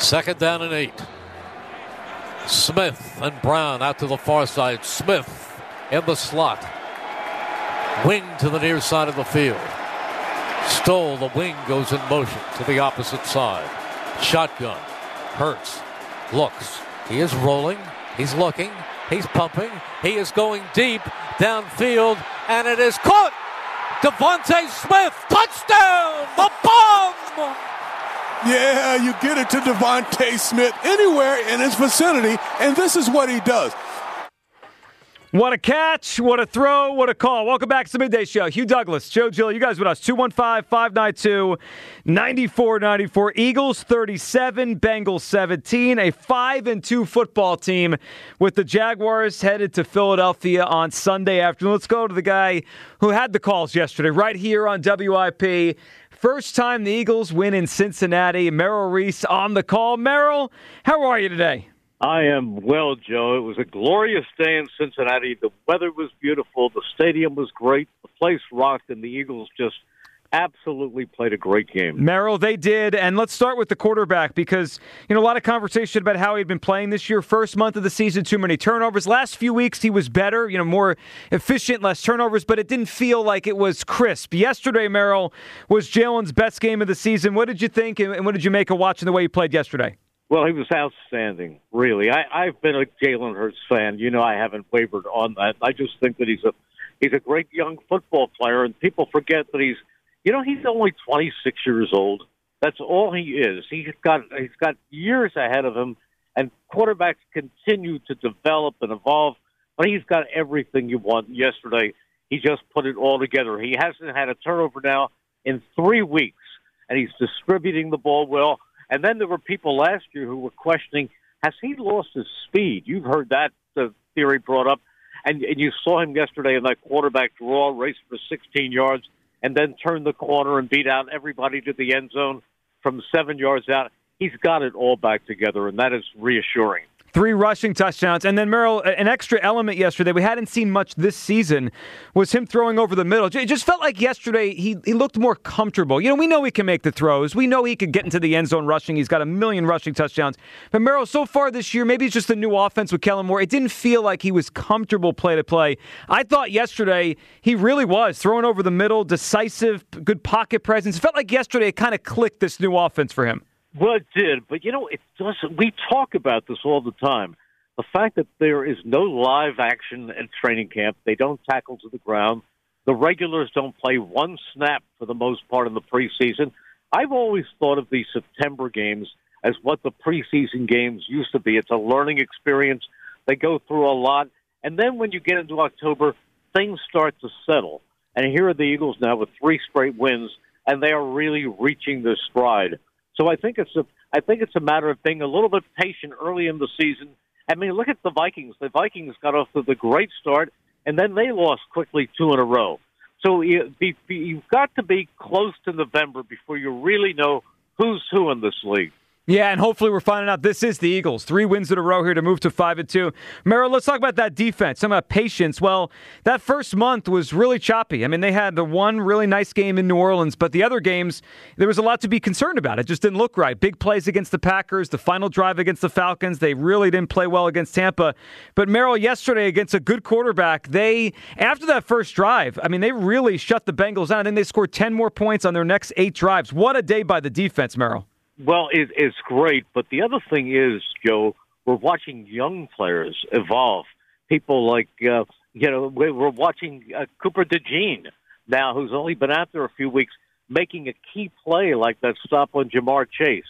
Second down and 8. Smith and Brown out to the far side. Smith in the slot. Wing to the near side of the field. Stoll, the wing, goes in motion to the opposite side. Shotgun. Hurts. Looks. He is rolling. He's looking. He's pumping. He is going deep downfield, and it is caught. Devontae Smith, touchdown! The bomb! Yeah, you get it to Devontae Smith anywhere in his vicinity, and this is what he does. What a catch, what a throw, what a call. Welcome back to the Midday Show. Hugh Douglas, Joe Gill, you guys with us. 215-592-9494. Eagles 37, Bengals 17. A 5-2 football team with the Jaguars headed to Philadelphia on Sunday afternoon. Let's go to the guy who had the calls yesterday right here on WIP. First time the Eagles win in Cincinnati. Merrill Reese on the call. Merrill, how are you today? I am well, Joe. It was a glorious day in Cincinnati. The weather was beautiful. The stadium was great. The place rocked, and the Eagles just absolutely played a great game. Merrill, they did. And let's start with the quarterback because, a lot of conversation about how he'd been playing this year. First month of the season, too many turnovers. Last few weeks, he was better, more efficient, less turnovers, but it didn't feel like it was crisp. Yesterday, Merrill, was Jalen's best game of the season. What did you think, and what did you make of watching the way he played yesterday? Well, he was outstanding, really. I've been a Jalen Hurts fan. I haven't wavered on that. I just think that he's a great young football player, and people forget that he's only 26 years old. That's all he is. He's got years ahead of him, and quarterbacks continue to develop and evolve, but he's got everything you want. Yesterday, he just put it all together. He hasn't had a turnover now in 3 weeks, and he's distributing the ball well. And then there were people last year who were questioning, has he lost his speed? You've heard that theory brought up. And you saw him yesterday in that quarterback draw, race for 16 yards, and then turn the corner and beat out everybody to the end zone from 7 yards out. He's got it all back together, and that is reassuring. 3 rushing touchdowns. And then, Merrill, an extra element yesterday we hadn't seen much this season was him throwing over the middle. It just felt like yesterday he looked more comfortable. We know he can make the throws. We know he could get into the end zone rushing. He's got 1 million rushing touchdowns. But, Merrill, so far this year, maybe it's just the new offense with Kellen Moore. It didn't feel like he was comfortable play-to-play. I thought yesterday he really was throwing over the middle, decisive, good pocket presence. It felt like yesterday it kind of clicked this new offense for him. Well, it did, but it doesn't. We talk about this all the time. The fact that there is no live action at training camp, they don't tackle to the ground. The regulars don't play one snap for the most part in the preseason. I've always thought of these September games as what the preseason games used to be. It's a learning experience. They go through a lot, and then when you get into October, things start to settle. And here are the Eagles now with 3 straight wins, and they are really reaching their stride. So I think it's a matter of being a little bit patient early in the season. I mean, look at the Vikings. The Vikings got off to the great start, and then they lost quickly 2 in a row. So you've got to be close to November before you really know who's who in this league. Yeah, and hopefully we're finding out this is the Eagles. 3 wins in a row here to move to 5-2. Merrill, let's talk about that defense. Some about patience. Well, that first month was really choppy. I mean, they had the one really nice game in New Orleans, but the other games, there was a lot to be concerned about. It just didn't look right. Big plays against the Packers, the final drive against the Falcons. They really didn't play well against Tampa. But Merrill, yesterday against a good quarterback, after that first drive, I mean, they really shut the Bengals down. And then they scored 10 more points on their next 8 drives. What a day by the defense, Merrill. Well, it's great, but the other thing is, Joe, we're watching young players evolve. People like, we're watching Cooper DeJean now, who's only been out there a few weeks, making a key play like that stop on Jamar Chase.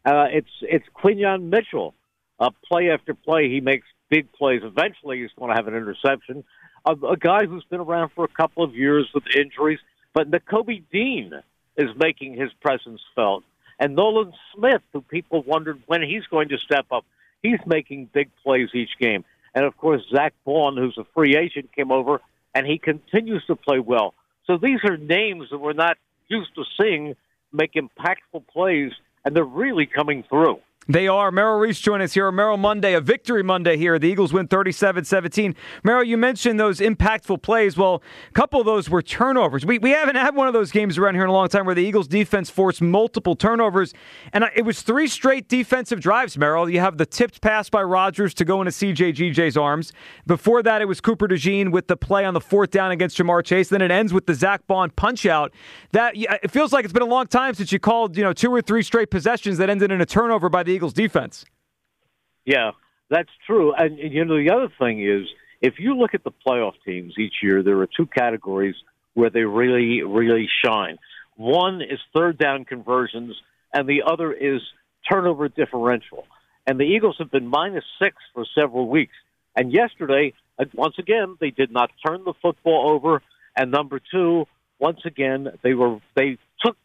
It's Quinyon Mitchell. Play after play, he makes big plays. Eventually, he's going to have an interception. A guy who's been around for a couple of years with injuries, but Nakobe Dean is making his presence felt. And Nolan Smith, who people wondered when he's going to step up, he's making big plays each game. And, of course, Zach Vaughn, who's a free agent, came over, and he continues to play well. So these are names that we're not used to seeing make impactful plays, and they're really coming through. They are. Merrill Reese joining us here. Merrill Monday, a victory Monday here. The Eagles win 37-17. Merrill, you mentioned those impactful plays. Well, a couple of those were turnovers. We haven't had one of those games around here in a long time where the Eagles defense forced multiple turnovers. And it was 3 straight defensive drives, Merrill. You have the tipped pass by Rodgers to go into CJ/GJ's arms. Before that, it was Cooper DeJean with the play on the 4th down against Jamar Chase. Then it ends with the Zach Bond punch-out. It feels like it's been a long time since you called 2 or 3 straight possessions that ended in a turnover by the Eagles defense. Yeah, that's true. And the other thing is, if you look at the playoff teams each year, there are 2 categories where they really, really shine. One is third down conversions, and the other is turnover differential. And the Eagles have been -6 for several weeks. And yesterday, once again, they did not turn the football over. And number 2, once again, they took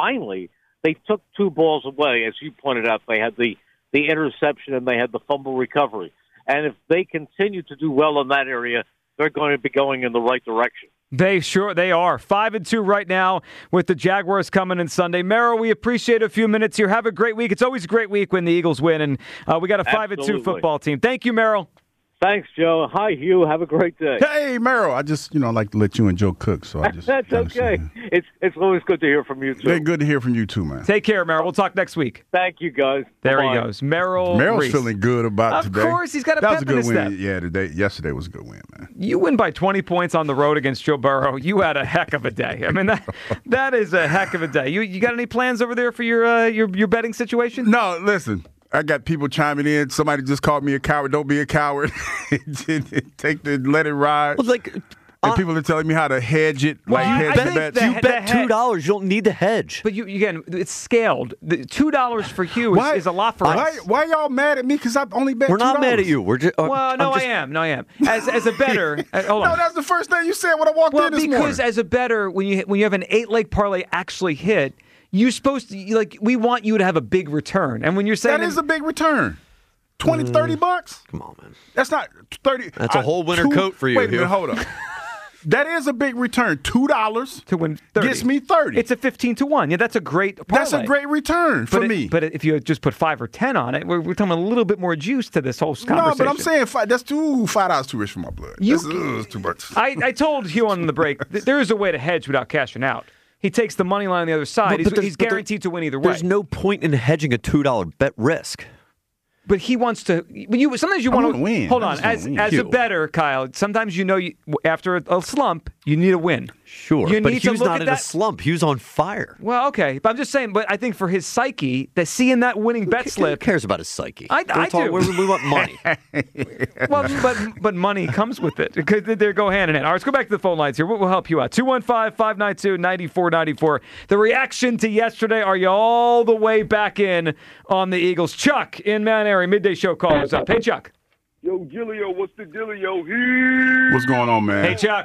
2 balls away. As you pointed out, they had the interception and they had the fumble recovery. And if they continue to do well in that area, they're going to be going in the right direction. They are. 5-2 right now with the Jaguars coming in Sunday. Merrill, we appreciate a few minutes here. Have a great week. It's always a great week when the Eagles win, and we got a 5-2 football team. Thank you, Merrill. Thanks, Joe. Hi, Hugh. Have a great day. Hey, Merrill. I just, like to let you and Joe cook, so I just. That's okay. It's always good to hear from you, too. Hey, good to hear from you, too, man. Take care, Merrill. We'll talk next week. Thank you, guys. There Bye-bye. he goes. Merrill's Reese. Feeling good about today. Of course, he's got a That pep was a in good his win. step. Yeah, yesterday was a good win, man. You win by 20 points on the road against Joe Burrow. You had a heck of a day. I mean, that is a heck of a day. You got any plans over there for your betting situation? No, listen. I got people chiming in. Somebody just called me a coward. Don't be a coward. Let it ride. Well, and people are telling me how to hedge it. Hedge the bets. You bet $2. You don't need to hedge. But again, it's scaled. The $2 for Hugh is a lot for us. Why y'all mad at me? Because I've only bet $2. We're not mad at you. We're just. I am. As a bettor, hold on. No, that's the first thing you said when I walked in this morning. Because as a bettor, when you have an 8-leg parlay actually hit, you're supposed to we want you to have a big return. And when you're saying that is a big return. $20-$30? Come on, man. That's not 30. That's a whole winter coat for you. Wait a minute, hold up. That is a big return. $2 to win 30 gets me 30. It's a 15-1. Yeah, that's a great parlay. That's a great return for me. But if you just put 5 or 10 on it, we're talking a little bit more juice to this whole conversation. No, but I'm saying that's $5 too rich for my blood. That's too much. I told Hugh on the break there is a way to hedge without cashing out. He takes the money line on the other side. He's guaranteed to win either way. There's no point in hedging a $2 bet risk. But he wants to. Sometimes you want to win. Hold on, as a bettor, Kyle. Sometimes after a slump, you need a win. Sure, but Hugh's not in a slump. Hugh's on fire. Well, okay, but I'm just saying. But I think for his psyche, seeing that winning bet slip. Who cares about his psyche? I do. We want money. Well, but money comes with it because they go hand in hand. All right, let's go back to the phone lines here. We'll help you out. 215-592-9494. The reaction to yesterday. Are you all the way back in on the Eagles? Chuck in Mount Airy, midday show callers up. Hey, Chuck. Yo, Gillio, what's the dealio? What's going on, man? Hey, Chuck.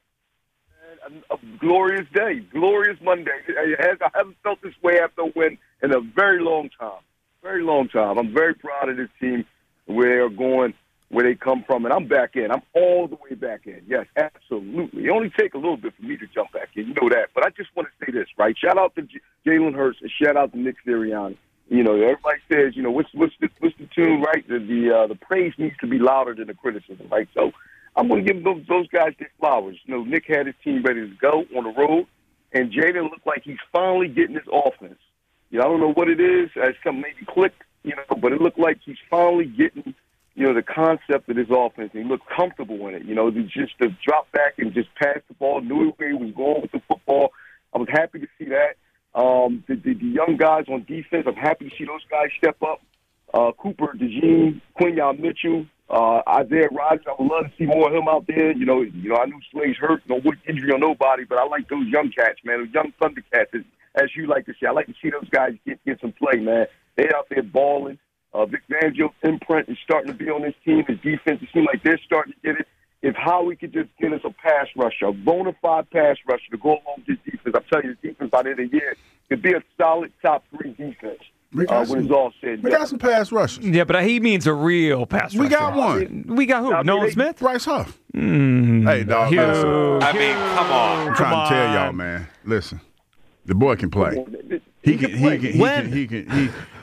A glorious day, glorious Monday. I haven't felt this way after a win in a very long time. Very long time. I'm very proud of this team, where they're going, where they come from, and I'm back in. I'm all the way back in. Yes, absolutely. It only take a little bit for me to jump back in. You know that. But I just want to say this, right? Shout out to Jalen Hurts and shout out to Nick Sirianni. Everybody says, what's the tune, right? The praise needs to be louder than the criticism, right? So I'm going to give those guys their flowers. Nick had his team ready to go on the road, and Jalen looked like he's finally getting his offense. I don't know what it is. It's come maybe clicked, but it looked like he's finally getting, the concept of his offense. And he looked comfortable in it. Just to drop back and just pass the ball, knew where he was going with the football. I was happy to see that. The young guys on defense, I'm happy to see those guys step up. Cooper DeJean, Quinyon Mitchell, Isaiah Rodgers. I would love to see more of him out there. I knew Slay's hurt, no injury on nobody, but I like those young cats, man, those young Thundercats, as you like to say. I like to see those guys get some play, man. They're out there balling. Vic Fangio's imprint is starting to be on this team. His defense, it seems like they're starting to get it. If Howie could just get us a pass rusher, a bona fide pass rusher to go along with his defense, I'm telling you, the defense by the end of the year could be a solid top 3 defense. When it's all said and done. We got some pass rushers. Yeah, but he means a real pass rusher. We got one. We got who? Nolan Smith? Bryce Huff. Hey, dog. Hugh. Come on. I'm trying to tell y'all, man. Listen, the boy can play. He can.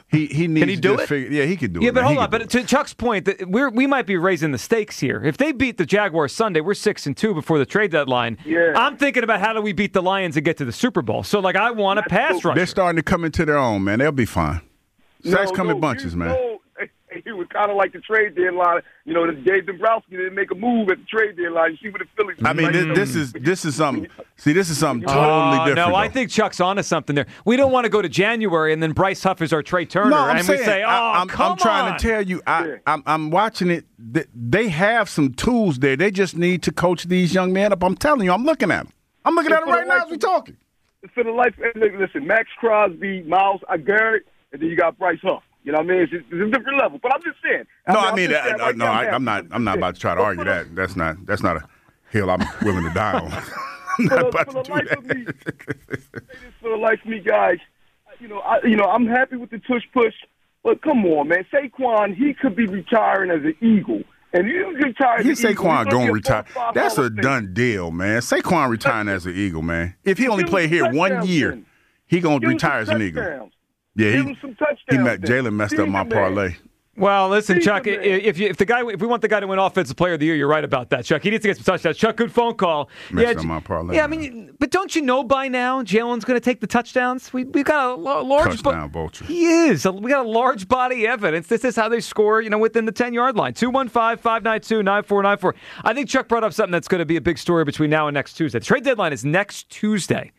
He needs Can he do to it? figure. Yeah, he could do it. Yeah, but man. hold He on. could But do to Chuck's point, that we might be raising the stakes here. If they beat the Jaguars Sunday, we're 6-2 before the trade deadline. Yeah. I'm thinking about how do we beat the Lions and get to the Super Bowl. So, like, I want a pass rusher. They're starting to come into their own, man. They'll be fine. Sacks come in bunches, man. It was kind of like the trade deadline. You know, Dave Dombrowski didn't make a move at the trade deadline. You see what the Phillies. I mean, this is something. See, this is something totally different. No, I though. think Chuck's onto something there. We don't want to go to January and then Bryce Huff is our Trey Turner, No, I'm and saying, we say, I'm trying to tell you, I'm watching it. They have some tools there. They just need to coach these young men up. I'm telling you, I'm looking at them. I'm looking at them right now as we talking. For the life, listen, Max Crosby, Miles Garrett, and then you got Bryce Huff. You know what I mean? It's a different level. But I'm just saying. I'm not about to try to argue that. That's not a hill I'm willing to die on. I'm not about to do that. For the life of me, guys, I'm happy with the tush push, but come on, man. Saquon, he could be retiring as an Eagle. And you retire. Saquon going to retire. That's a done deal, man. Saquon retiring as an Eagle, man. If he only played here 1 year, he going to retire as an Eagle. Yeah, Jalen messed up my parlay. Well, listen, Chuck. If we want the guy to win Offensive Player of the Year, you're right about that, Chuck. He needs to get some touchdowns. Chuck, good phone call. Messed up my parlay. Yeah, I mean, but don't you know by now Jalen's going to take the touchdowns? We've got a large touchdown vulture. He is. We got a large body evidence. This is how they score, within the 10-yard line. 215-592-9494. I think Chuck brought up something that's going to be a big story between now and next Tuesday. The trade deadline is next Tuesday.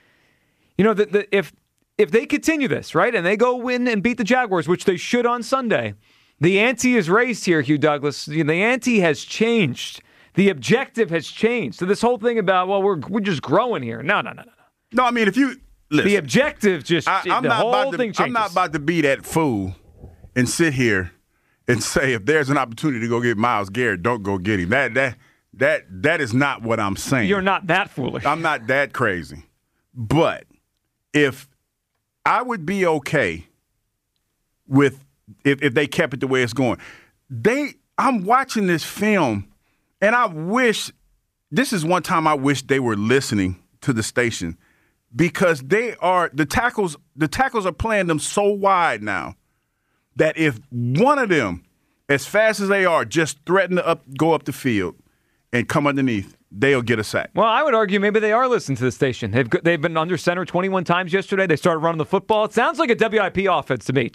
If they continue this, right, and they go win and beat the Jaguars, which they should on Sunday, the ante is raised here, Hugh Douglas. The ante has changed. The objective has changed. So this whole thing about, we're just growing here. No. No, I mean, if you listen, the objective just I'm the not whole about to, thing changes. I'm not about to be that fool and sit here and say if there's an opportunity to go get Myles Garrett, don't go get him. That is not what I'm saying. You're not that foolish. I'm not that crazy. But if I would be okay with if they kept it the way it's going. I'm watching this film, and I wish this is one time I wish they were listening to the station because the tackles are playing them so wide now that if one of them, as fast as they are, just threaten to go up the field and come underneath, they'll get a sack. Well, I would argue maybe they are listening to the station. They've been under center 21 times yesterday. They started running the football. It sounds like a WIP offense to me.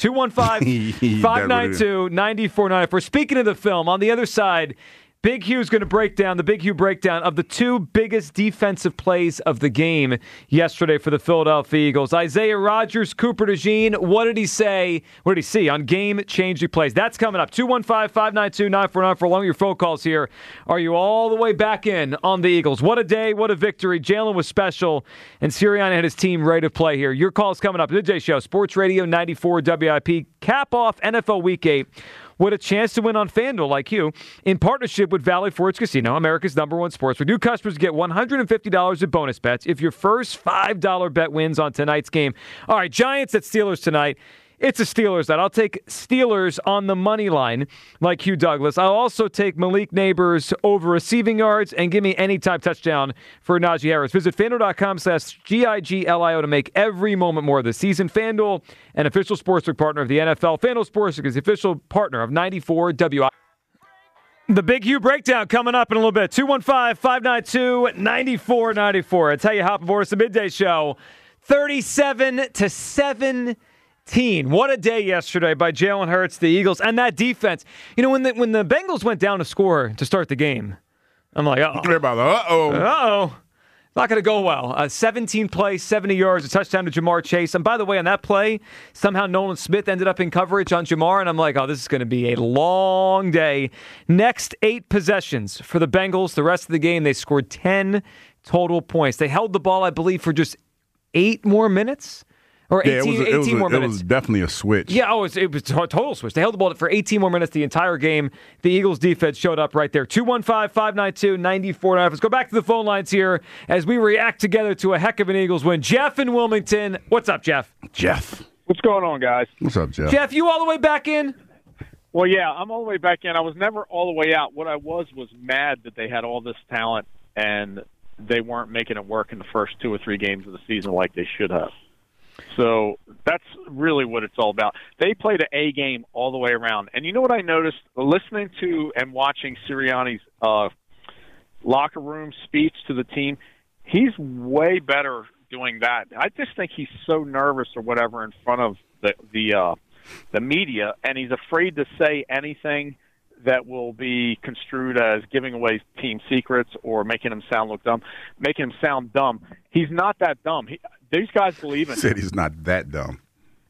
215-592-9494. Speaking of the film, on the other side, Big Hugh's going to break down the Big Hugh breakdown of the two biggest defensive plays of the game yesterday for the Philadelphia Eagles. Isaiah Rodgers, Cooper DeJean, what did he say? What did he see on game-changing plays? That's coming up. 215-592-9494. Along with your phone calls here. Are you all the way back in on the Eagles? What a day, what a victory. Jalen was special, and Sirianni had his team ready to play here. Your call's coming up. The Jay Show, Sports Radio 94 WIP. Cap off NFL Week 8. With a chance to win on FanDuel like you, in partnership with Valley Forge Casino, America's #1 sportsbook. New customers get $150 in bonus bets if your first $5 bet wins on tonight's game. All right, Giants at Steelers tonight. It's a Steelers night. I'll take Steelers on the money line, like Hugh Douglas. I'll also take Malik Neighbors over receiving yards and give me anytime touchdown for Najee Harris. Visit FanDuel.com/GIGLIO to make every moment more of the season. FanDuel, an official sportsbook partner of the NFL. FanDuel Sportsbook is the official partner of 94 WI. The Big Hugh breakdown coming up in a little bit. 215-592-9494. That's how you hop aboard. It's the Midday Show. 37-7. What a day yesterday by Jalen Hurts, the Eagles, and that defense. When the Bengals went down to score to start the game, I'm like, uh-oh. It's not going to go well. 17 plays, 70 yards, a touchdown to Jamar Chase. And by the way, on that play, somehow Nolan Smith ended up in coverage on Jamar, and I'm like, this is going to be a long day. Next 8 possessions for the Bengals. The rest of the game, they scored 10 total points. They held the ball, I believe, for just 8 more minutes. Or 18 more minutes. It was definitely a switch. Yeah, it was a total switch. They held the ball for 18 more minutes the entire game. The Eagles defense showed up right there. 215-592-9494. Let's go back to the phone lines here as we react together to a heck of an Eagles win. Jeff in Wilmington. What's up, Jeff? What's going on, guys? What's up, Jeff? Jeff, you all the way back in? Well, yeah, I'm all the way back in. I was never all the way out. What I was mad that they had all this talent and they weren't making it work in the first 2 or 3 games of the season like they should have. So that's really what it's all about. They played an A game all the way around. And you know what I noticed listening to and watching Sirianni's locker room speech to the team? He's way better doing that. I just think he's so nervous or whatever in front of the media, and he's afraid to say anything that will be construed as giving away team secrets or making him sound dumb. He's not that dumb. These guys believe in him. Said he's not that dumb.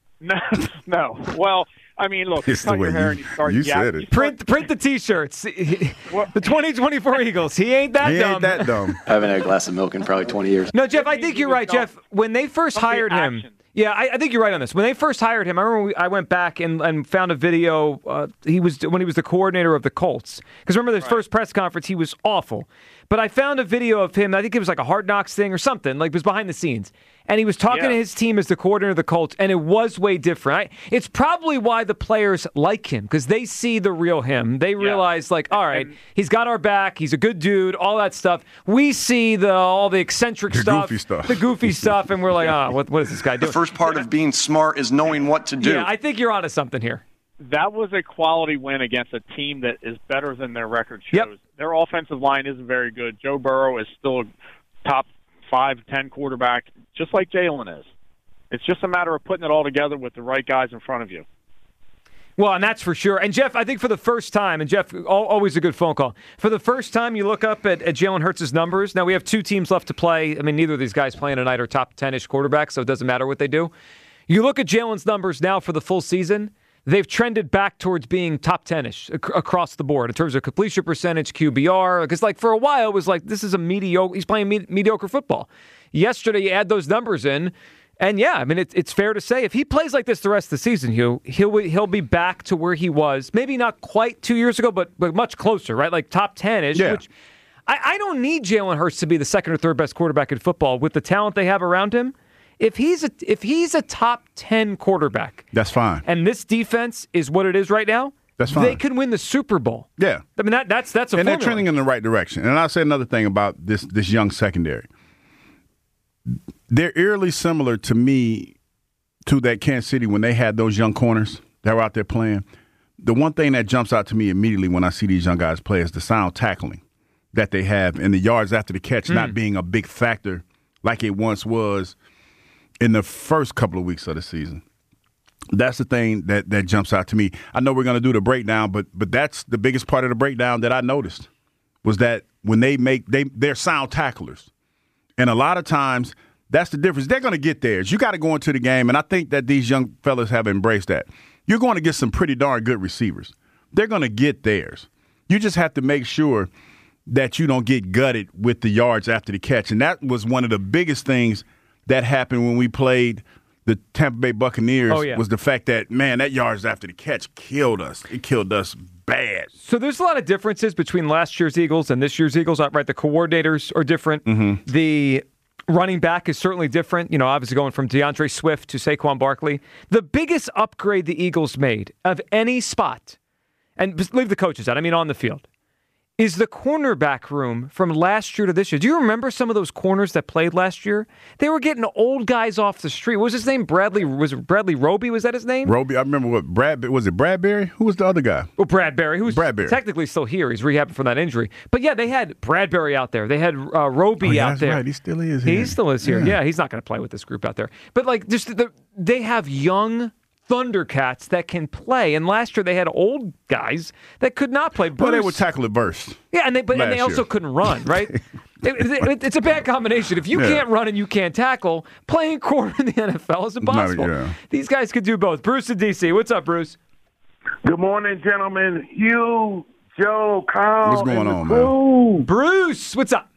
No. Well, I mean, look, you cut your hair and you start said it. Print the T-shirts. The 2024 Eagles. He ain't that dumb. He ain't that dumb. I haven't had a glass of milk in probably 20 years. No, Jeff, I think you're right, Jeff. When they first hired him, yeah, I think you're right on this. When they first hired him, I remember I went back and found a video. When he was the coordinator of the Colts. Because remember, this first press conference, he was awful. But I found a video of him. I think it was like a Hard Knocks thing or something. Like it was behind the scenes. And he was talking to his team as the coordinator of the Colts, and it was way different. It's probably why the players like him, because they see the real him. They realize, like, all right, he's got our back. He's a good dude, all that stuff. We see all the eccentric stuff, the goofy stuff, and we're like, what is this guy doing? The first part of being smart is knowing what to do. Yeah, I think you're onto something here. That was a quality win against a team that is better than their record shows. Yep. Their offensive line isn't very good. Joe Burrow is still a top 5-10 quarterback, just like Jalen is. It's just a matter of putting it all together with the right guys in front of you. Well, and that's for sure. And, Jeff, I think for the first time, and, Jeff, always a good phone call. For the first time, you look up at Jalen Hurts' numbers. Now, we have 2 teams left to play. I mean, neither of these guys playing tonight are top 10-ish quarterbacks, so it doesn't matter what they do. You look at Jalen's numbers now for the full season, they've trended back towards being top 10-ish across the board in terms of completion percentage, QBR. Because, like, for a while, it was like, this is a mediocre – he's playing mediocre football. Yesterday, you add those numbers in, and, yeah, I mean, it's fair to say if he plays like this the rest of the season, he'll be back to where he was, maybe not quite 2 years ago, but much closer, right? Like top 10-ish, which I don't need Jalen Hurts to be the second or third best quarterback in football with the talent they have around him. If he's a top 10 quarterback, that's fine. And this defense is what it is right now, that's fine. They can win the Super Bowl. Yeah. I mean, that's a formula. And they're trending in the right direction. And I'll say another thing about this young secondary. They're eerily similar to me to that Kansas City when they had those young corners that were out there playing. The one thing that jumps out to me immediately when I see these young guys play is the sound tackling that they have and the yards after the catch not being a big factor like it once was in the first couple of weeks of the season. That's the thing that jumps out to me. I know we're going to do the breakdown, but that's the biggest part of the breakdown that I noticed was that when they're sound tacklers. And a lot of times, that's the difference. They're going to get theirs. You got to go into the game, and I think that these young fellas have embraced that. You're going to get some pretty darn good receivers. They're going to get theirs. You just have to make sure that you don't get gutted with the yards after the catch. And that was one of the biggest things that happened when we played the Tampa Bay Buccaneers was the fact that, man, that yards after the catch killed us. It killed us bad. So there's a lot of differences between last year's Eagles and this year's Eagles. Right, the coordinators are different. Mm-hmm. The running back is certainly different. You know, obviously going from DeAndre Swift to Saquon Barkley. The biggest upgrade the Eagles made of any spot, and leave the coaches out, I mean on the field, is the cornerback room from last year to this year. Do you remember some of those corners that played last year? They were getting old guys off the street. What was his name? Was it Bradley Roby? Was that his name? Roby. I remember was it Bradbury? Who was the other guy? Well, Bradbury, who's technically still here. He's rehabbing from that injury. But yeah, they had Bradbury out there. They had Roby out there. Right. He still is here. He still is here. Yeah, he's not going to play with this group out there. But like, just they have young Thundercats that can play, and last year they had old guys that could not play. But they would tackle it burst. Yeah, and they also couldn't run, right? It's a bad combination. If you can't run and you can't tackle, playing corner in the NFL is impossible. These guys could do both. Bruce in D.C. What's up, Bruce? Good morning, gentlemen. Hugh, Joe, Kyle. What's going on, man? Bruce, what's up?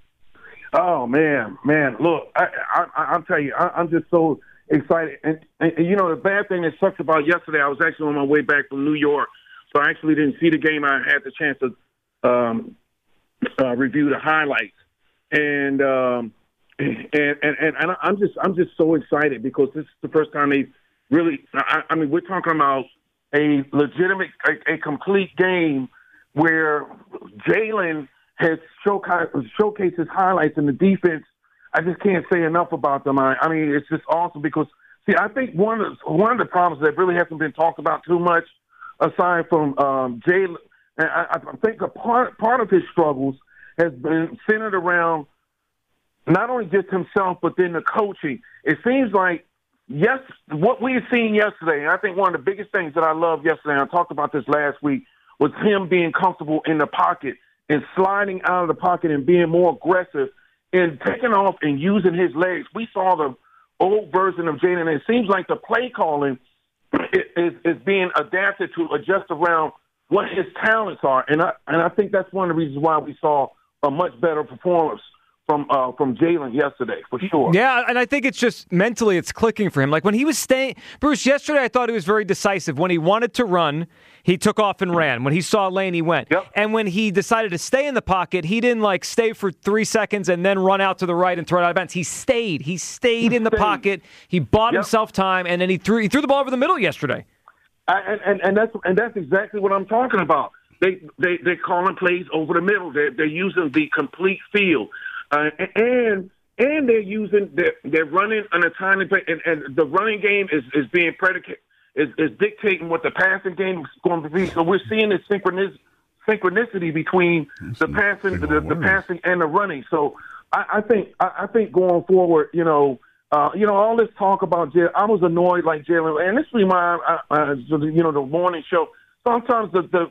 Oh, man. Look, I'll tell you, I'm just so excited. And you know, the bad thing that sucks about yesterday, I was actually on my way back from New York, so I actually didn't see the game. I had the chance to review the highlights. And I'm just so excited because this is the first time they really, I mean, we're talking about a legitimate, a complete game where Jalen has showcased his highlights in the defense. I just can't say enough about them. I mean, it's just awesome because See, I think one of the problems that really hasn't been talked about too much, aside from Jalen, and I think a part of his struggles has been centered around not only just himself, but then the coaching. It seems like, yes, what we had seen yesterday, and I think one of the biggest things that I loved yesterday, and I talked about this last week, was him being comfortable in the pocket and sliding out of the pocket and being more aggressive and taking off and using his legs. We saw the old version of Jalen, and it seems like the play calling is being adapted to adjust around what his talents are. And I think that's one of the reasons why we saw a much better performance from Jalen yesterday, for sure. Yeah, and I think it's just mentally it's clicking for him. Like when he was staying, Bruce, yesterday I thought he was very decisive. When he wanted to run, he took off and ran. When he saw a lane, he went. Yep. And when he decided to stay in the pocket, he didn't like stay for 3 seconds and then run out to the right and throw it out of bounds. He stayed. He stayed in the pocket. He bought himself time, and then he threw the ball over the middle yesterday. And that's exactly what I'm talking about. They're calling plays over the middle. They're using the complete field. And they're running on a tiny play, and the running game is being is dictating what the passing game is going to be. So we're seeing this synchronicity between the passing and the running. So I think going forward, all this talk about Jalen, I was annoyed like Jalen, and this reminds the morning show. Sometimes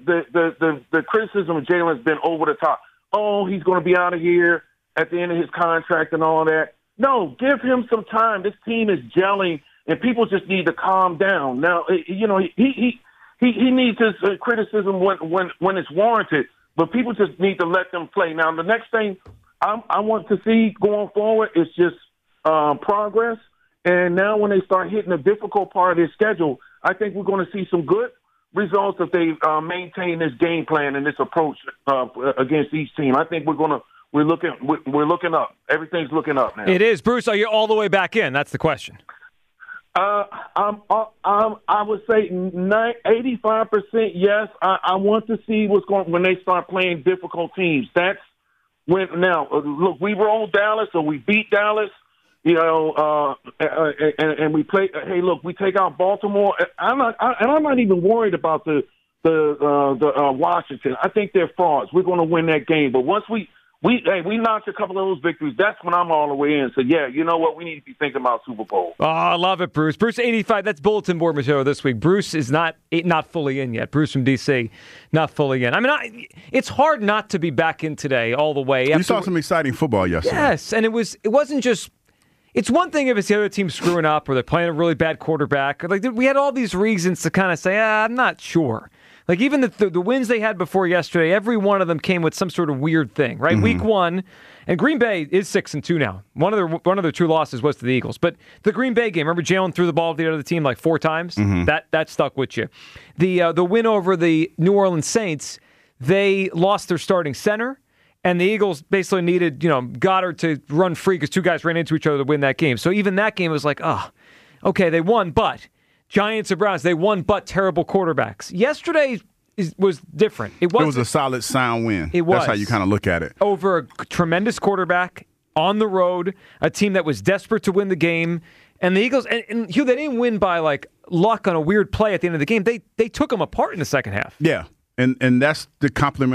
the criticism of Jalen has been over the top. Oh, he's going to be out of here at the end of his contract and all that. No, give him some time. This team is gelling, and people just need to calm down. Now, he needs his criticism when it's warranted, but people just need to let them play. Now, the next thing I want to see going forward is just progress. And now when they start hitting the difficult part of their schedule, I think we're going to see some good results if they maintain this game plan and this approach against each team. I think we're looking up. Everything's looking up now. It is. Bruce, are you all the way back in? That's the question. I would say 85% yes. I want to see what's going when they start playing difficult teams. That's when now. Look, we rolled Dallas, or we beat Dallas. And we play. Hey, look, we take out Baltimore. I'm not even worried about the Washington. I think they're frauds. We're going to win that game. But once we notch a couple of those victories, that's when I'm all the way in. So, yeah, you know what? We need to be thinking about Super Bowl. Oh, I love it, Bruce. Bruce 85, that's bulletin board material this week. Bruce is not fully in yet. Bruce from D.C., not fully in. I mean, it's hard not to be back in today all the way. You saw some exciting football yesterday. Yes, and it wasn't just – it's one thing if it's the other team screwing up or they're playing a really bad quarterback. Like we had all these reasons to kind of say, I'm not sure. Like even the wins they had before yesterday, every one of them came with some sort of weird thing, right? Mm-hmm. Week 1, and Green Bay is 6-2 now. One of their 2 losses was to the Eagles, but the Green Bay game, remember Jalen threw the ball to the other team like 4 times. Mm-hmm. That stuck with you. The win over the New Orleans Saints, they lost their starting center, and the Eagles basically needed Goddard to run free because 2 guys ran into each other to win that game. So even that game was like, okay, they won, but. Giants and Browns, they won, but terrible quarterbacks. Yesterday was different. It was a solid, sound win. It was. That's how you kind of look at it. Over a tremendous quarterback, on the road, a team that was desperate to win the game. And the Eagles, and Hugh, they didn't win by like luck on a weird play at the end of the game. They took them apart in the second half. Yeah, and that's the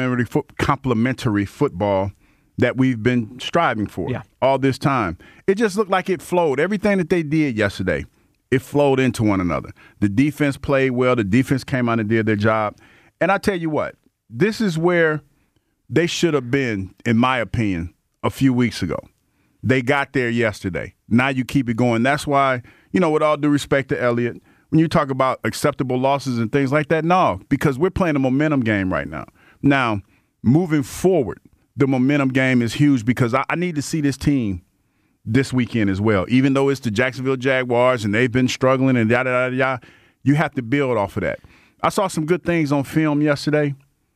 complementary football that we've been striving for all this time. It just looked like it flowed. Everything that they did yesterday, it flowed into one another. The defense played well. The defense came out and did their job. And I tell you what, this is where they should have been, in my opinion, a few weeks ago. They got there yesterday. Now you keep it going. That's why, with all due respect to Elliott, when you talk about acceptable losses and things like that, no, because we're playing a momentum game right now. Now, moving forward, the momentum game is huge because I need to see this team this weekend as well. Even though it's the Jacksonville Jaguars and they've been struggling and yada, you have to build off of that. I saw some good things on film yesterday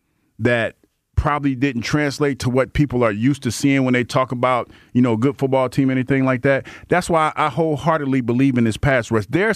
that probably didn't translate to what people are used to seeing when they talk about, a good football team, anything like that. That's why I wholeheartedly believe in this pass rush. There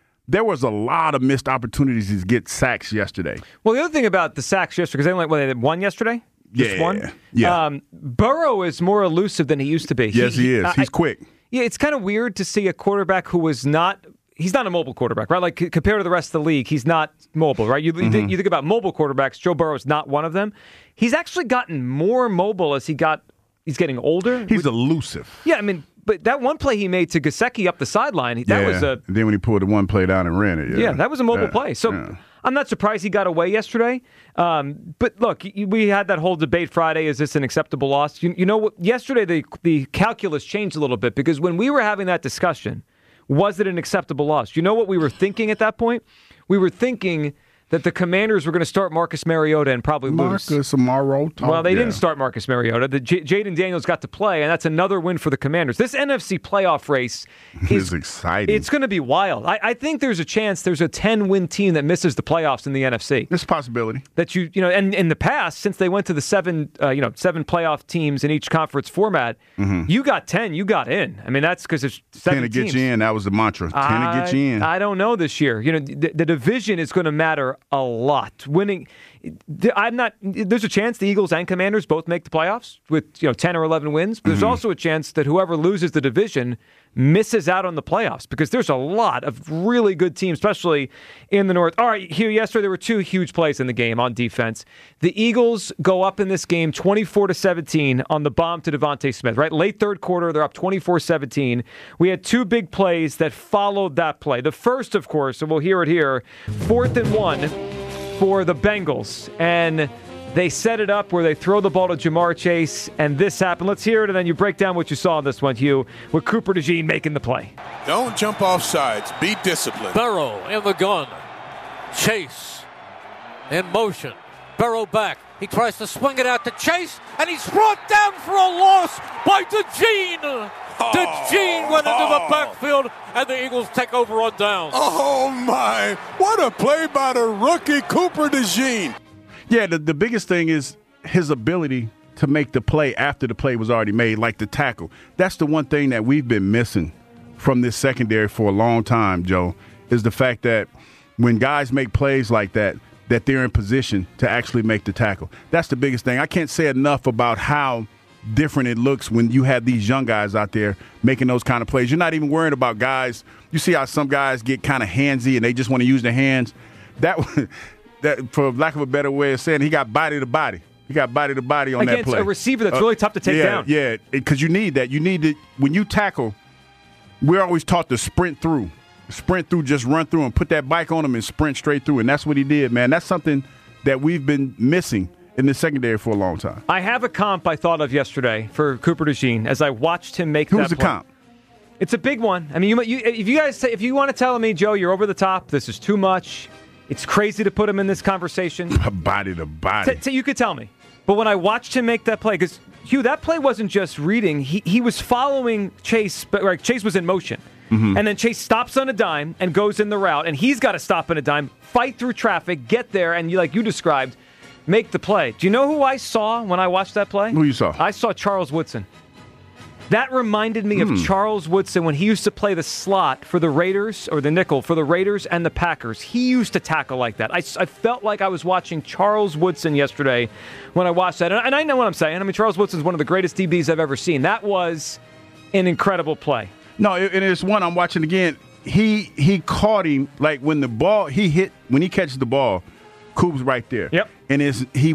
was a lot of missed opportunities to get sacks yesterday. Well, the other thing about the sacks yesterday, because they had one yesterday? Just one? Yeah. Burrow is more elusive than he used to be. Yes, he is. He's quick. Yeah, it's kind of weird to see a quarterback who was not he's not a mobile quarterback, right? Like compared to the rest of the league, he's not mobile, right? You think about mobile quarterbacks, Joe Burrow's not one of them. He's actually gotten more mobile as he's getting older. He's elusive. Yeah, I mean, but that one play he made to Gesicki up the sideline, that was a... Then when he pulled the one play down and ran it, yeah, that was a mobile play. So I'm not surprised he got away yesterday. But look, we had that whole debate Friday, is this an acceptable loss? You know what? Yesterday, the calculus changed a little bit because when we were having that discussion, was it an acceptable loss? You know what we were thinking at that point? We were thinking that the Commanders were going to start Marcus Mariota and probably lose. Marcus Mariota. Well, they didn't start Marcus Mariota. Jaden Daniels got to play, and that's another win for the Commanders. This NFC playoff race is exciting. It's going to be wild. I think there's a chance there's a 10-win team that misses the playoffs in the NFC. There's a possibility. That and in the past, since they went to the seven playoff teams in each conference format, you got 10, you got in. I mean, that's because there's 7 10 to teams. get you in. That was the mantra. 10 to get you in. I don't know this year. The division is going to matter a lot. Winning, there's a chance the Eagles and Commanders both make the playoffs with 10 or 11 wins. But there's also a chance that whoever loses the division misses out on the playoffs because there's a lot of really good teams, especially in the North. All right, here yesterday there were 2 huge plays in the game on defense. The Eagles go up in this game 24-17 on the bomb to Devontae Smith, right? Late third quarter, they're up 24-17. We had 2 big plays that followed that play. The first, of course, and we'll hear it here, 4th and 1 for the Bengals. And they set it up where they throw the ball to Jamar Chase, and this happened. Let's hear it, and then you break down what you saw on this one, Hugh, with Cooper DeJean making the play. Don't jump off sides. Be disciplined. Burrow in the gun. Chase in motion. Burrow back. He tries to swing it out to Chase, and he's brought down for a loss by DeJean. DeJean went into the backfield, and the Eagles take over on downs. Oh, my. What a play by the rookie, Cooper DeJean. Yeah, the biggest thing is his ability to make the play after the play was already made, like the tackle. That's the one thing that we've been missing from this secondary for a long time, Joe, is the fact that when guys make plays like that they're in position to actually make the tackle. That's the biggest thing. I can't say enough about how different it looks when you have these young guys out there making those kind of plays. You're not even worrying about guys. You see how some guys get kind of handsy and they just want to use their hands. That, for lack of a better way of saying, he got body to body. He got body to body on that play. Against a receiver that's really tough to take down. Yeah, because you need that. You need to, when you tackle, we're always taught to sprint through. Sprint through, just run through and put that bike on him and sprint straight through. And that's what he did, man. That's something that we've been missing in the secondary for a long time. I have a comp I thought of yesterday for Cooper DeJean as I watched him make that play. Who's the comp? It's a big one. I mean, if you want to tell me, Joe, you're over the top, this is too much, it's crazy to put him in this conversation. Body to body. You could tell me. But when I watched him make that play, because, Hugh, that play wasn't just reading. He was following Chase, but like, Chase was in motion. And then Chase stops on a dime and goes in the route, and he's got to stop on a dime, fight through traffic, get there, and like you described, make the play. Do you know who I saw when I watched that play? Who you saw? I saw Charles Woodson. That reminded me of Charles Woodson when he used to play the slot for the Raiders, or the nickel, for the Raiders and the Packers. He used to tackle like that. I felt like I was watching Charles Woodson yesterday when I watched that. And I know what I'm saying. I mean, Charles Woodson's one of the greatest DBs I've ever seen. That was an incredible play. No, and it's one I'm watching again. He caught him, like when the ball, when he catches the ball, Coop's right there. Yep. And he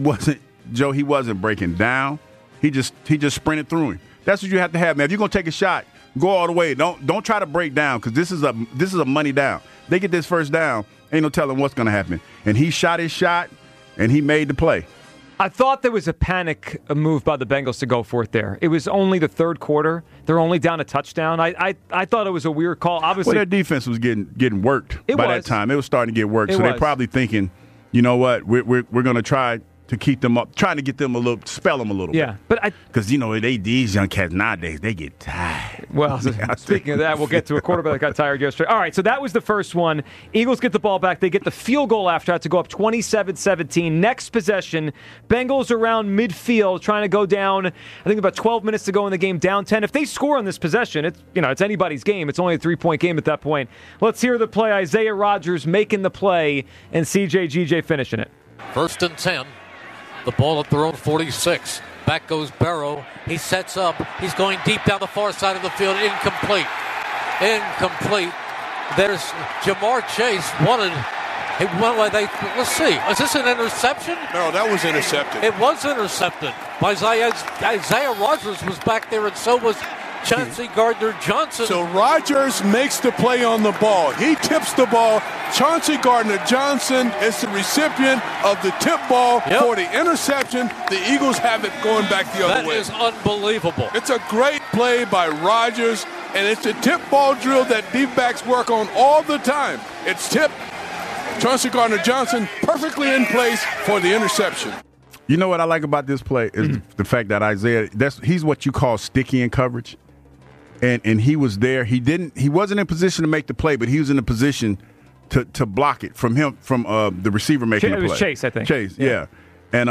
wasn't breaking down. He just sprinted through him. That's what you have to have, man. If you're gonna take a shot, go all the way. Don't try to break down, because this is a money down. They get this first down, ain't no telling what's gonna happen. And he shot his shot, and he made the play. I thought there was a panic move by the Bengals to go for it there. It was only the third quarter. They're only down a touchdown. I thought it was a weird call. Obviously, well, their defense was getting worked by that time. It was starting to get worked. So they're probably thinking, you know what, we're going to try to keep them up, trying to get them spell them a little bit. Yeah, but because these young cats nowadays, they get tired. Well, speaking of that, we'll get to a quarterback that got tired yesterday. All right, so that was the first one. Eagles get the ball back. They get the field goal after that to go up 27-17. Next possession, Bengals around midfield trying to go down. I think about 12 minutes to go in the game, down 10. If they score on this possession, it's anybody's game. It's only a 3-point game at that point. Let's hear the play. Isaiah Rodgers making the play and CJ finishing it. 1st and 10. The ball at their own 46. Back goes Burrow. He sets up. He's going deep down the far side of the field. Incomplete. There's Jamar Chase wanted. Let's see. Is this an interception? No, that was intercepted. It was intercepted by Isaiah Rodgers was back there, and so was Chauncey Gardner-Johnson. So Rodgers makes the play on the ball. He tips the ball. Chauncey Gardner-Johnson is the recipient of the tip ball for the interception. The Eagles have it going back the other way. That is unbelievable. It's a great play by Rodgers, and it's a tip ball drill that D-backs work on all the time. It's tip. Chauncey Gardner-Johnson perfectly in place for the interception. You know what I like about this play is the fact that Isaiah, he's what you call sticky in coverage. And he was there. He wasn't in position to make the play, but he was in a position to block it from the receiver making the play. It was Chase, I think. Chase, yeah. And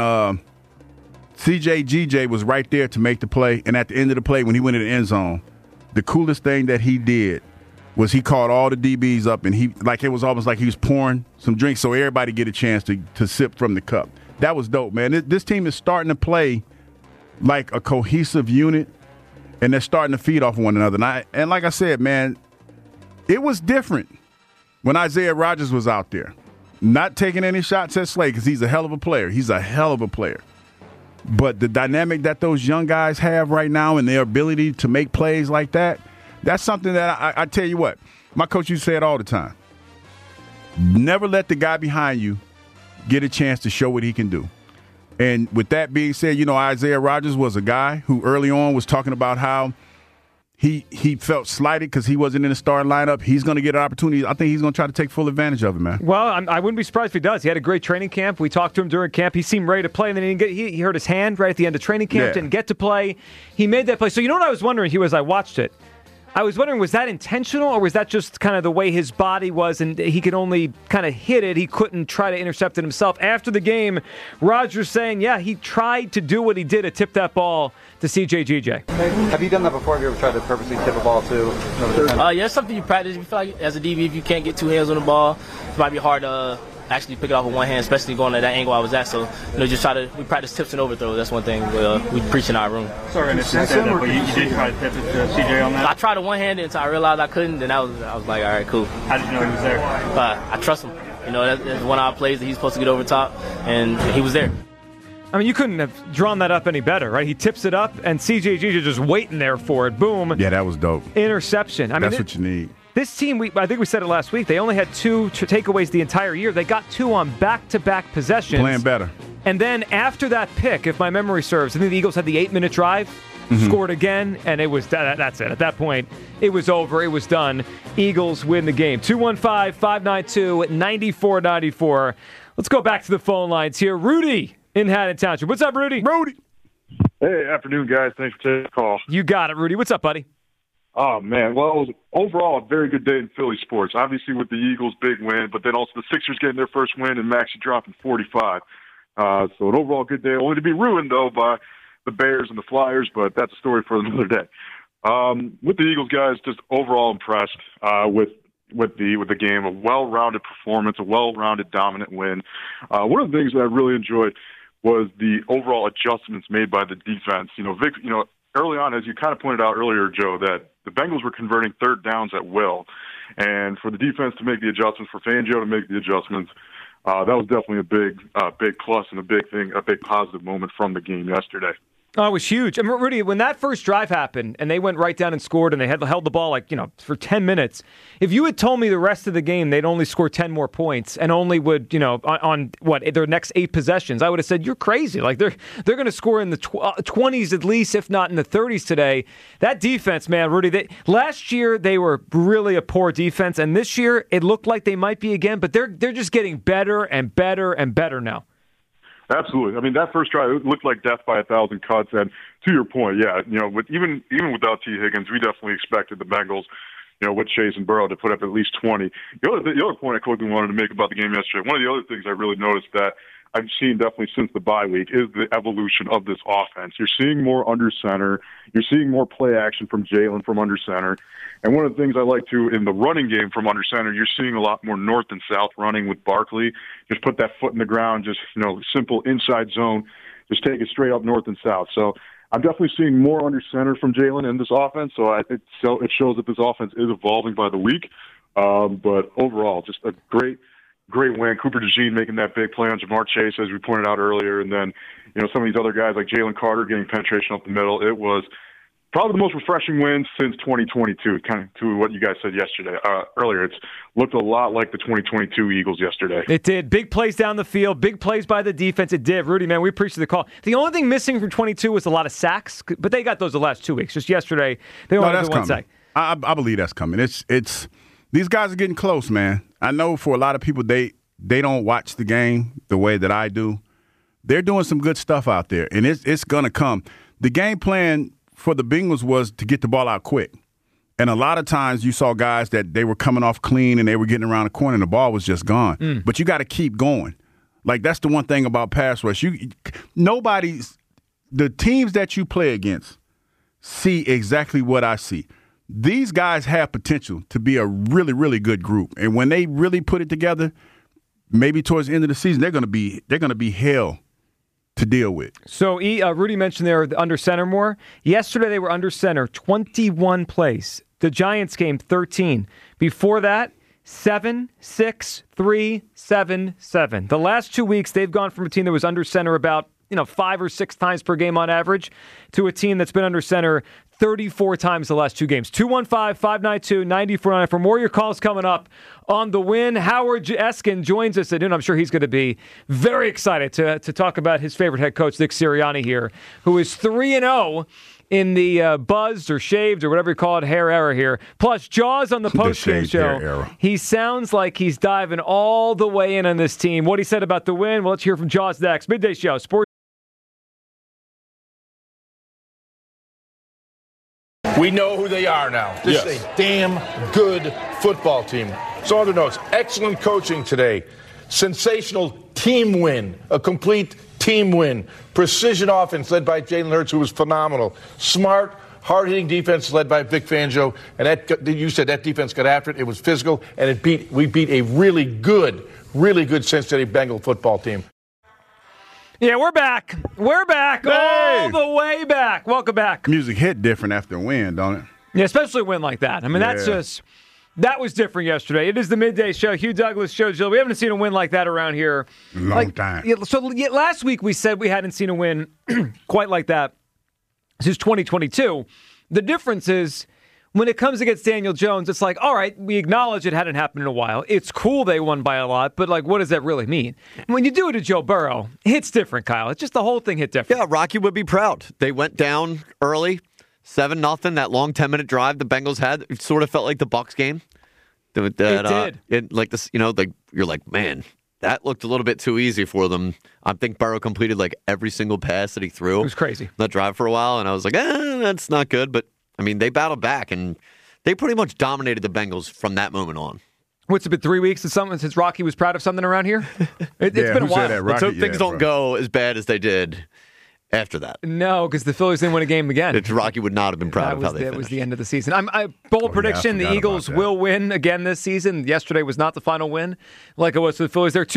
CJ was right there to make the play. And at the end of the play, when he went in the end zone, the coolest thing that he did was he called all the DBs up, and it was almost like he was pouring some drinks so everybody get a chance to sip from the cup. That was dope, man. This team is starting to play like a cohesive unit. And they're starting to feed off one another. And like I said, man, it was different when Isaiah Rodgers was out there. Not taking any shots at Slay because he's a hell of a player. He's a hell of a player. But the dynamic that those young guys have right now and their ability to make plays like that, that's something that I tell you what, my coach used to say it all the time. Never let the guy behind you get a chance to show what he can do. And with that being said, Isaiah Rodgers was a guy who early on was talking about how he felt slighted because he wasn't in the starting lineup. He's going to get an opportunity. I think he's going to try to take full advantage of it, man. Well, I wouldn't be surprised if he does. He had a great training camp. We talked to him during camp. He seemed ready to play, and then he hurt his hand right at the end of training camp, didn't get to play. He made that play. So you know what I was wondering, Hugh, as I watched it? I was wondering, was that intentional, or was that just kind of the way his body was and he could only kind of hit it? He couldn't try to intercept it himself. After the game, Rodgers saying, he tried to do what he did to tip that ball to CJ. Have you done that before? Have you ever tried to purposely tip a ball too? Yeah, it's something you practice. You feel like as a DB, if you can't get two hands on the ball, it might be hard to actually pick it off with one hand, especially going at that angle I was at. So, we practice tips and overthrows. That's one thing we preach in our room. Sorry, in a sense, but you did try to tip it to CJ on that? I tried to one-handed until I realized I couldn't, then I was like, all right, cool. How did you know he was there? I trust him. That's one of our plays that he's supposed to get over top, and he was there. I mean, you couldn't have drawn that up any better, right? He tips it up, and CJ just waiting there for it. Boom. Yeah, that was dope. Interception. That's what you need. This team, I think we said it last week, they only had 2 takeaways the entire year. They got 2 on back-to-back possessions. Playing better. And then after that pick, if my memory serves, I think the Eagles had the 8-minute drive, scored again, and it was that's it. At that point, it was over. It was done. Eagles win the game. 215-592-9494. Let's go back to the phone lines here. Rudy in Haddon Township. What's up, Rudy? Hey, afternoon, guys. Thanks for taking the call. You got it, Rudy. What's up, buddy? Oh, man. Well, it was overall a very good day in Philly sports. Obviously with the Eagles' big win, but then also the Sixers getting their first win and Maxey dropping 45. So an overall good day. Only to be ruined, though, by the Bears and the Flyers, but that's a story for another day. With the Eagles, guys, just overall impressed with the game. A well-rounded performance, a well-rounded dominant win. One of the things that I really enjoyed was the overall adjustments made by the defense. Vic, early on, as you kind of pointed out earlier, Joe, that the Bengals were converting third downs at will. And for the defense to make the adjustments, for Fangio to make the adjustments, that was definitely a big plus and a big positive moment from the game yesterday. Oh, it was huge. And Rudy, when that first drive happened and they went right down and scored and they held the ball for 10 minutes, if you had told me the rest of the game they'd only score 10 more points and only would, on their next 8 possessions, I would have said, you're crazy. Like they're going to score in the 20s at least, if not in the 30s today. That defense, man, Rudy, last year they were really a poor defense, and this year it looked like they might be again, but they're just getting better and better and better now. Absolutely. I mean, that first drive, it looked like death by 1,000 cuts. And to your point, even without T. Higgins, we definitely expected the Bengals, with Chase and Burrow to put up at least 20. The other point I quickly wanted to make about the game yesterday, one of the other things I really noticed that I've seen definitely since the bye week is the evolution of this offense. You're seeing more under center. You're seeing more play action from Jalen from under center. And one of the things I like to in the running game from under center, you're seeing a lot more north and south running with Barkley. Just put that foot in the ground, just, simple inside zone. Just take it straight up north and south. So I'm definitely seeing more under center from Jalen in this offense. So it shows that this offense is evolving by the week. But overall, just a great win. Cooper DeJean making that big play on Jamar Chase, as we pointed out earlier, and then some of these other guys like Jalen Carter getting penetration up the middle. It was probably the most refreshing win since 2022, kind of to what you guys said earlier. It's looked a lot like the 2022 Eagles yesterday. It did. Big plays down the field, big plays by the defense. It did. Rudy, man, we appreciate the call. The only thing missing from 22 was a lot of sacks, but they got those the last 2 weeks. Just yesterday, they only had one sack. I believe that's coming. It's these guys are getting close, man. I know for a lot of people, they don't watch the game the way that I do. They're doing some good stuff out there, and it's going to come. The game plan for the Bengals was to get the ball out quick. And a lot of times you saw guys that they were coming off clean and they were getting around the corner and the ball was just gone. But you got to keep going. Like, that's the one thing about pass rush. The teams that you play against see exactly what I see. These guys have potential to be a really, really good group. And when they really put it together, maybe towards the end of the season, they're going to be hell to deal with. So Rudy mentioned they were under center more. Yesterday they were under center 21 plays. The Giants game 13. Before that, 7, 6, 3, 7, 7. The last 2 weeks they've gone from a team that was under center about 5 or 6 times per game on average to a team that's been under center 34 times the last 2 games. 215-592-9494. For more of your calls coming up on the win. Howard Eskin joins us at noon. I'm sure he's going to be very excited to talk about his favorite head coach, Nick Sirianni here, who is 3-0 in the buzzed or shaved or whatever you call it, hair era here. Plus, Jaws on the postgame show. He sounds like he's diving all the way in on this team. What he said about the win, well, let's hear from Jaws next. Midday Show, Sports. We know who they are now. This is a damn good football team. So other notes, excellent coaching today. Sensational team win, a complete team win. Precision offense led by Jalen Hurts, who was phenomenal. Smart, hard-hitting defense led by Vic Fangio. And you said that defense got after it. It was physical, and we beat a really good Cincinnati Bengal football team. Yeah, we're back. We're back. Hey! All the way back. Welcome back. Music hit different after a win, don't it? Yeah, especially a win like that. I mean, that was different yesterday. It is the Midday Show. Hugh Douglas, Joe Gill. We haven't seen a win like that around here. Long time. Last week we said we hadn't seen a win quite like that since 2022. The difference is, when it comes against Daniel Jones, it's like, all right, we acknowledge it hadn't happened in a while. It's cool they won by a lot, but what does that really mean? When you do it to Joe Burrow, it hits different, Kyle. It's just the whole thing hit different. Yeah, Rocky would be proud. They went down early, 7-0. That long 10-minute drive the Bengals had, it sort of felt like the Bucs game. It did. You're like, man, that looked a little bit too easy for them. I think Burrow completed every single pass that he threw. It was crazy. That drive for a while, and I was like, that's not good, but I mean, they battled back, and they pretty much dominated the Bengals from that moment on. What's it been, 3 weeks since Rocky was proud of something around here? It's been a while. Let's hope things don't go as bad as they did after that. No, because the Phillies didn't win a game again. Rocky would not have been proud of how they finished. That was the end of the season. Bold prediction, the Eagles will win again this season. Yesterday was not the final win like it was for the Phillies. They're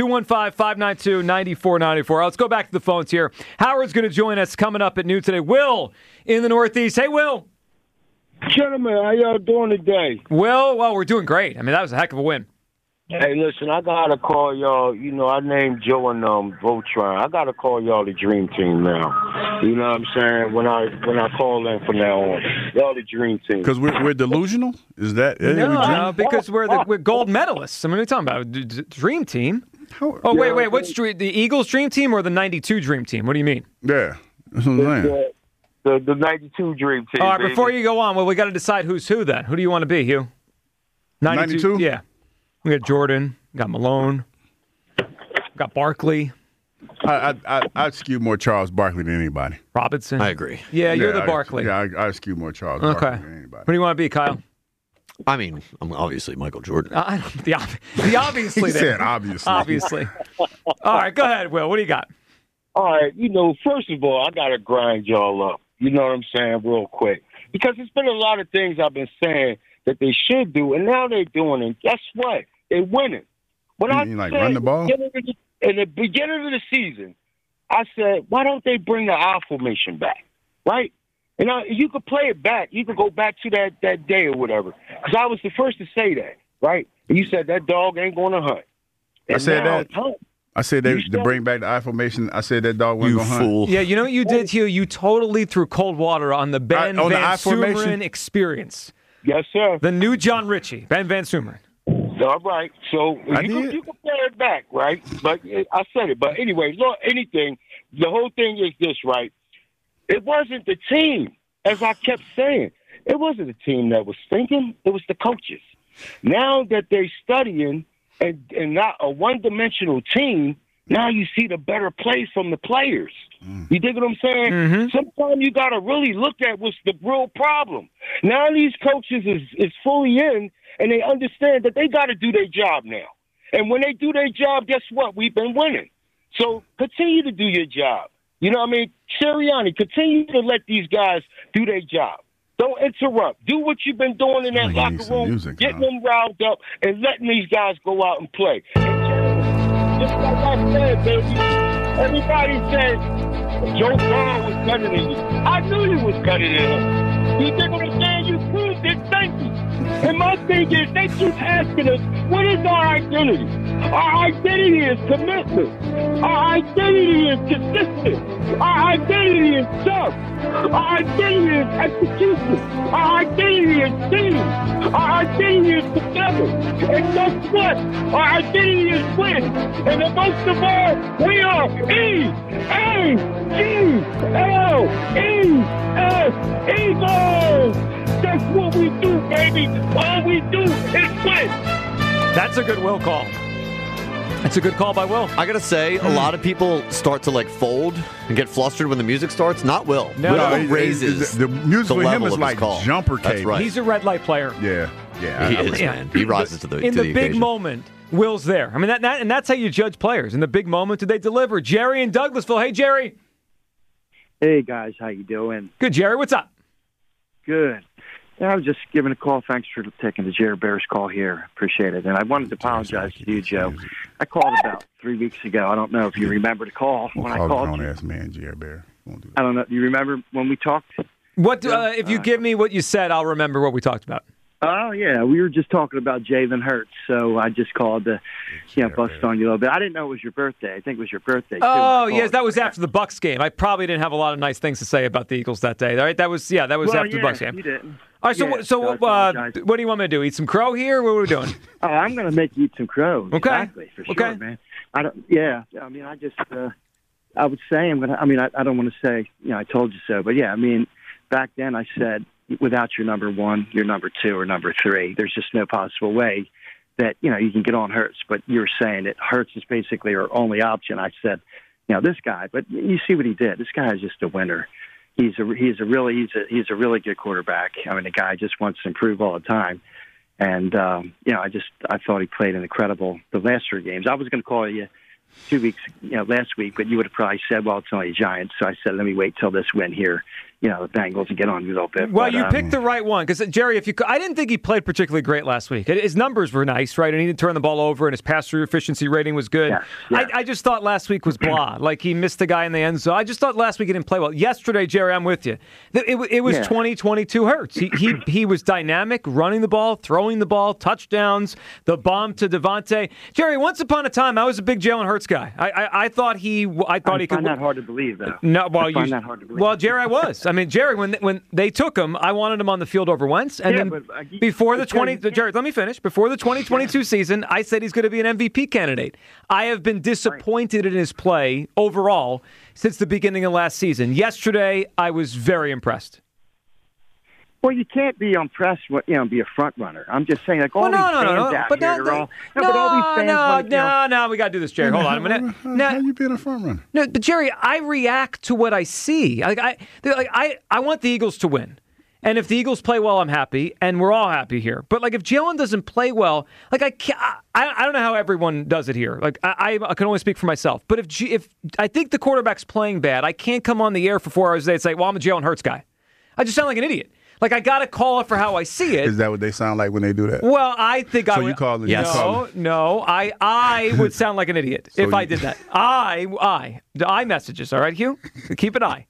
215-592-9494. Let's go back to the phones here. Howard's going to join us coming up at noon today. Will in the Northeast. Hey, Will. Gentlemen, how y'all doing today? Well, we're doing great. I mean, that was a heck of a win. Hey, listen, I got to call y'all. I named Joe and Voltron. I got to call y'all the Dream Team now. You know what I'm saying? When I call in from now on, y'all the Dream Team. Because we're delusional? Is that it? No, because we're gold medalists. I mean, what are you talking about? Dream Team? Wait. What's the Eagles Dream Team or the 92 Dream Team? What do you mean? Yeah, that's what I'm saying. The 92 Dream Team. All right, before you go on, we got to decide who's who then. Who do you want to be, Hugh? 92? Yeah. We got Jordan, we got Malone, we got Barkley. I'd skew more Charles Barkley than anybody. Robinson. I agree. Yeah, you're the Barkley. I skew more Charles Barkley than anybody. Who do you want to be, Kyle? I mean, I'm obviously Michael Jordan. The obviously. He said obviously. Obviously. All right, go ahead, Will. What do you got? All right, first of all, I got to grind y'all up. You know what I'm saying, real quick. Because there's been a lot of things I've been saying that they should do, and now they're doing it. Guess what? They're winning. When I said, run the ball? In the beginning of the season, I said, why don't they bring the I formation back, right? You could play it back. You could go back to that day or whatever, because I was the first to say that, right? And you said that dog ain't going to hunt. And I said now that. it's hunt. I said they to bring back the I formation. I said that dog wasn't going to hunt. Fool. Yeah, you know what you did, Hugh? You totally threw cold water on the Ben on the Van I formation? Sumeren experience. Yes, sir. The new John Ritchie, Ben Van Sumeren. All right. So you can play it back, right? But I said it. But anyway, look, the whole thing is this, right? It wasn't the team, as I kept saying. It wasn't the team that was thinking. It was the coaches. Now that they're studying and not a one-dimensional team, now you see the better play from the players. You dig what I'm saying? Mm-hmm. Sometimes you got to really look at what's the real problem. Now these coaches is fully in, and they understand that they got to do their job now. And when they do their job, guess what? We've been winning. So continue to do your job. You know what I mean? Sirianni, continue to let these guys do their job. Don't interrupt. Do what you've been doing in that locker room, getting them riled up, and letting these guys go out and play. And just like I said, baby, everybody said Joe Burrow was better than you. I knew he was better than him. You think what I'm saying? You proved it. Thank you. And my thing is, they keep asking us, what is our identity? Our identity is commitment. Our identity is consistent. Our identity is tough. Our identity is execution. Our identity is team. Our identity is together. And guess what? Our identity is win. And the most of all, we are E-A-G-L-E-S Eagles. That's what we do, baby. All we do is win. That's a good Will call. That's a good call by Will. I gotta say, a lot of people start to fold and get flustered when the music starts. Not Will. Will raises the music the for him level is of like his call. jumper cable. That's right. He's a red light player. Yeah. He is, man. He rises to the in the big occasion. moment. Will's there. I mean, and that's how you judge players. In the big moment, do they deliver? Jerry in Douglasville. Hey, Jerry. Hey, guys. How you doing? Good, Jerry. What's up? Good. Yeah, I was just giving a call. Thanks for taking the Jerry Bears call here. Appreciate it. And I wanted to apologize to you, Joe. I called about 3 weeks ago. I don't know if you remember the call when I called you. Grown-ass man, Jerry Bear. I don't know. Do you remember when we talked? What if you give me what you said, I'll remember what we talked about. Oh, yeah. We were just talking about Jalen Hurts, so I just called to bust on you a little bit. I didn't know it was your birthday. I think it was your birthday, too. Oh, yes, that was after the Bucs game. I probably didn't have a lot of nice things to say about the Eagles that day. All right, that was after the Bucs game. You didn't. All right, what do you want me to do? Eat some crow here? What are we doing? Oh, I'm going to make you eat some crow. Okay. Exactly, for sure, man. I mean, I just, I would say I'm going to, I don't want to say, I told you so, but yeah, I mean, back then I said, without your number one, your number two, or number three, there's just no possible way that, you can get on Hurts. But you were saying that Hurts is basically our only option. I said, this guy, but you see what he did. This guy is just a winner. He's a really good quarterback. I mean, the guy just wants to improve all the time. And, I thought he played incredible the last 3 games. I was going to call you 2 weeks, last week, but you would have probably said, well, it's only Giants. So I said, let me wait till this win here, the Bengals, and get on you a little bit. Well, you picked the right one because, Jerry, I didn't think he played particularly great last week. His numbers were nice, right? And he didn't turn the ball over, and his pass-through efficiency rating was good. Yes. I just thought last week was blah. Like he missed the guy in the end zone. I just thought last week he didn't play well. Yesterday, Jerry, I'm with you. It was 2022 Hurts. He was dynamic, running the ball, throwing the ball, touchdowns, the bomb to Devontae. Jerry, once upon a time, I was a big Jalen Hurts guy. I thought he could. I find that hard to believe, though. No, well, I find that hard to believe. Well, Jerry, I was. I mean, Jerry, when they took him, I wanted him on the field over Wentz, and then before the Jerry, let me finish. Before the 2022 season, I said he's going to be an MVP candidate. I have been disappointed in his play overall since the beginning of last season. Yesterday, I was very impressed. Well, you can't be impressed with, be a front runner. I'm just saying, like all these fans out here, they're all. But all these fans. No, we got to do this, Jerry. Hold on a minute. How you being a front runner? No, but Jerry, I react to what I see. I want the Eagles to win. And if the Eagles play well, I'm happy, and we're all happy here. But if Jalen doesn't play well, I don't know how everyone does it here. I can only speak for myself. But if I think the quarterback's playing bad, I can't come on the air for 4 hours a day and say, well, I'm a Jalen Hurts guy. I just sound like an idiot. I got to call it for how I see it. Is that what they sound like when they do that? Well, I think I would. So you call it? Yes. No. I would sound like an idiot if I did that. I messages, all right, Hugh? Keep an eye.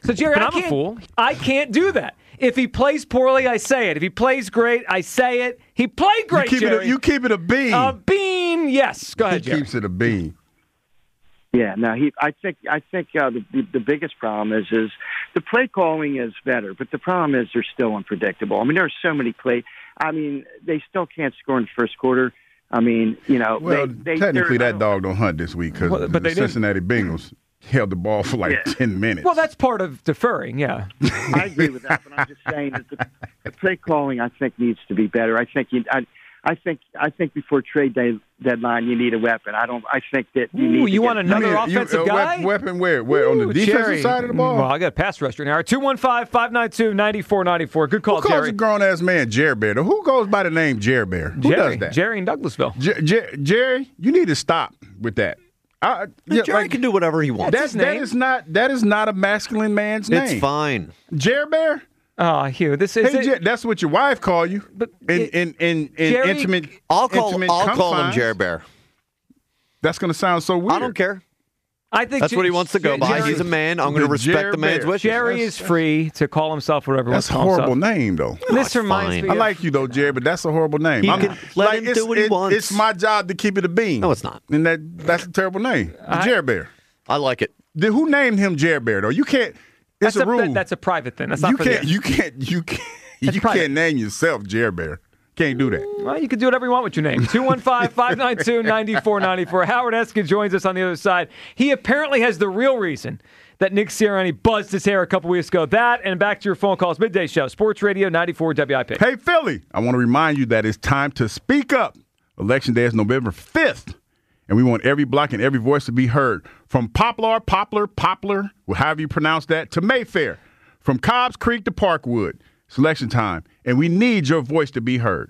So, Jerry, But I'm a fool. I can't do that. If he plays poorly, I say it. If he plays great, I say it. He played great, Jerry. You keep it a bean. A bean, yes. Go ahead, Jerry. He keeps it a bean. Yeah, no, I think the biggest problem is the play calling is better, but the problem is they're still unpredictable. I mean, there are so many they still can't score in the first quarter. I mean, Well, technically that dog don't hunt this week because the Cincinnati Bengals held the ball for 10 minutes. Well, that's part of deferring, yeah. I agree with that, but I'm just saying that the play calling I think needs to be better. I think before trade deadline you need a weapon. I think that you need. You want another offensive guy? Weapon where? On the defensive Jerry. side of the ball? Well, I got a pass rusher now. 215-592-9494. Good call, Who calls Jerry. a grown ass man Jerry Bear? Who goes by the name Jerry Bear? Who does that? Jerry in Douglasville. Jerry, you need to stop with that. Jerry can do whatever he wants. That is not a masculine man's name. It's fine. Jerry Bear. Oh, Hugh, this is that's what your wife call you. But in Jerry, intimate, I'll call confines. him Jerry Bear. That's going to sound so weird. I don't care. I think that's what he wants to go by. He's a man. I'm going to respect the man's wishes. Jerry is free to call himself whatever he wants to call himself. That's a horrible name, though. This reminds me. I like you, though, Jerry, but that's a horrible name. He can let him do what he wants. It's my job to keep it a bean. No, it's not. And that's a terrible name. Jerry Bear. I like it. Who named him Jerry Bear, though? You can't. It's a rule. That's a private thing. That's not for the You can't name yourself Jerry Bear. Can't do that. Well, you can do whatever you want with your name. 215-592-9494. Howard Eskin joins us on the other side. He apparently has the real reason that Nick Sirianni buzzed his hair a couple weeks ago. That and back to your phone calls. Midday Show, Sports Radio 94 WIP. Hey, Philly, I want to remind you that it's time to speak up. Election Day is November 5th, and we want every block and every voice to be heard. From Poplar, however you pronounce that, to Mayfair. From Cobbs Creek to Parkwood. Selection time, and we need your voice to be heard.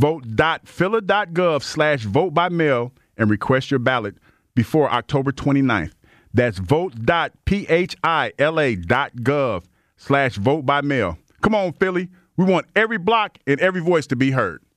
Vote.phila.gov/vote by mail and request your ballot before October 29th. That's vote.phila.gov/vote by mail. Come on, Philly. We want every block and every voice to be heard.